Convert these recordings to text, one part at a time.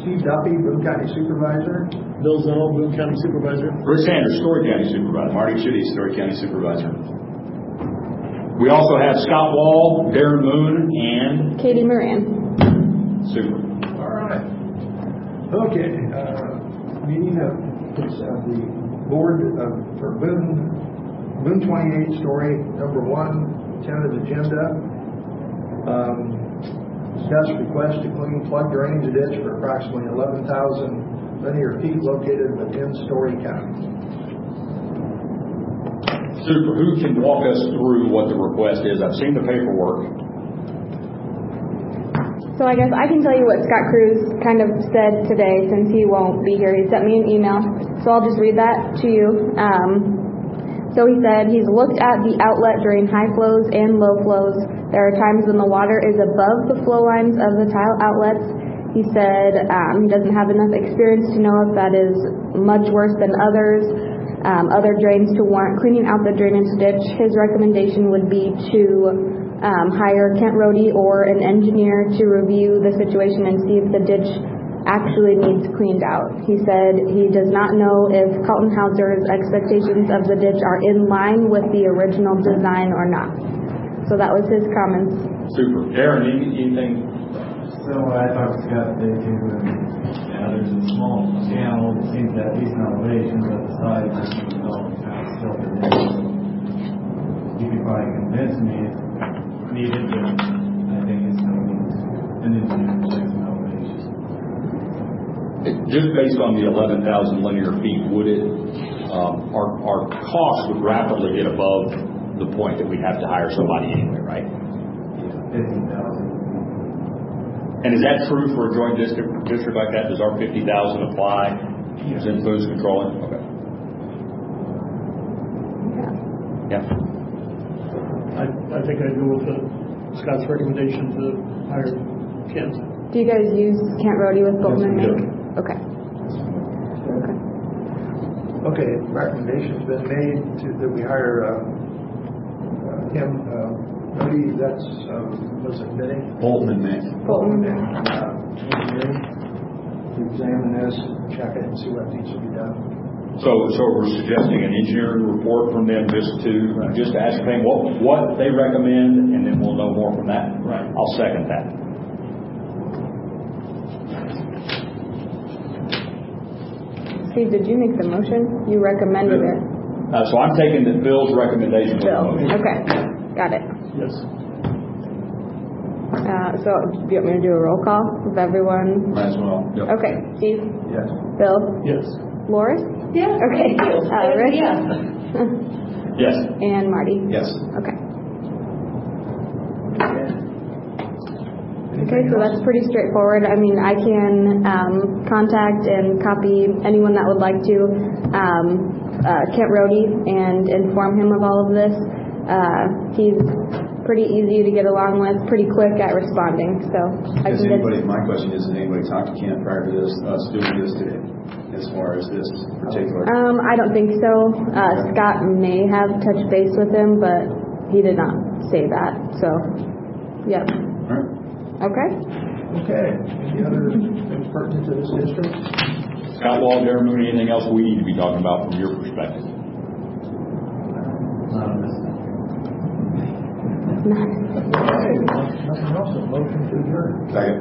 Steve Duffy, Boone County Supervisor. Bill Zeno, Boone County Supervisor. Rick Sanders, Story County Supervisor. Marty Chitty, Story County Supervisor. We also have Scott Wall, Darren Moon, and Katie Moran. Super. All right. Okay. Meeting of the board for Boone 28 Story number 1, tentative agenda. Discuss request to clean plug drainage ditch for approximately 11,000 linear feet located within Story County. Super. Who can walk us through what the request is? I've seen the paperwork. So I guess I can tell you what Scott Cruz kind of said today, since he won't be here. He sent me an email, so I'll just read that to you. So he said he's looked at the outlet during high flows and low flows. There are times when the water is above the flow lines of the tile outlets. He said he doesn't have enough experience to know if that is much worse than other drains to warrant cleaning out the drainage ditch. His recommendation would be to hire Kent Rohde or an engineer to review the situation and see if the ditch actually needs cleaned out. He said he does not know if Kaltenhauser's expectations of the ditch are in line with the original design or not. So that was his comments. Super. Darren, anything? So I talked to Scott today too, and there's a small channel that seems to have decent elevation, but the sides are kind of silted in. You could probably convince me it's needed, but I think it's going to need an engineer to check some elevation. Just based on the 11,000 linear feet, would it, our cost would rapidly get above the point that we'd have to hire somebody anyway, right? Yeah, 50,000. And is that true for a joint district like that? Does our 50,000 apply to influence controlling? Okay. Yeah. I think I'd go with Scott's recommendation to hire Kent. Do you guys use Kent Rohde with Bolton and Mink? Okay. Okay. Recommendation's been made that we hire him. Rohde, that's what's it bidding? Bolton and Mink. Bolton. Engineering to examine this, check it, and see what needs to be done. So we're suggesting an engineering report from them just to ascertain what they recommend, and then we'll know more from that. Right. I'll second that. Steve, did you make the motion? You recommended it. So I'm taking the Bill's recommendation for the Bill. motion. Okay. Got it. Yes. So do you want me to do a roll call of everyone? Might as well. Yep. Okay. Steve? Yes. Bill? Yes. Loris? Yes. Okay. Rick? Yes. Yes. And Marty? Yes. Okay. Anything Okay, so else? that's pretty straightforward. I mean, I can contact and copy anyone that would like to Kent Rohde and inform him of all of this. He's pretty easy to get along with, pretty quick at responding. So I can My question is, has anybody talked to Kent prior to this, us doing this today, as far as this particular? I don't think so. Scott may have touched base with him, but he did not say that. So, yep. All right. Okay. Okay. Any other things pertinent to this district? Scott Wall, Darren Mooney, anything else we need to be talking about from your perspective? Not on this. Okay. Nothing else. A motion to adjourn. Second.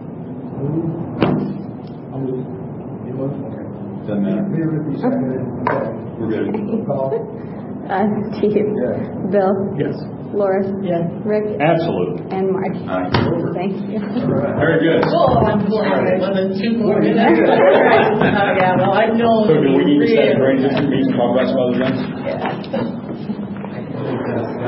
You move. Okay. Doesn't matter. Mayor Rippey seconded. Okay. We're good. Roll call. Steve. Yes. Bill. Yes. Loris. Yes. Rick. Absolutely. And Mark. Aye. Thank you. All right. Very good. Oh, I'm glad it wasn't 2 more minutes. Yeah, well, I know. So do we need to set a drainage district meeting and talk about some other things? Yeah.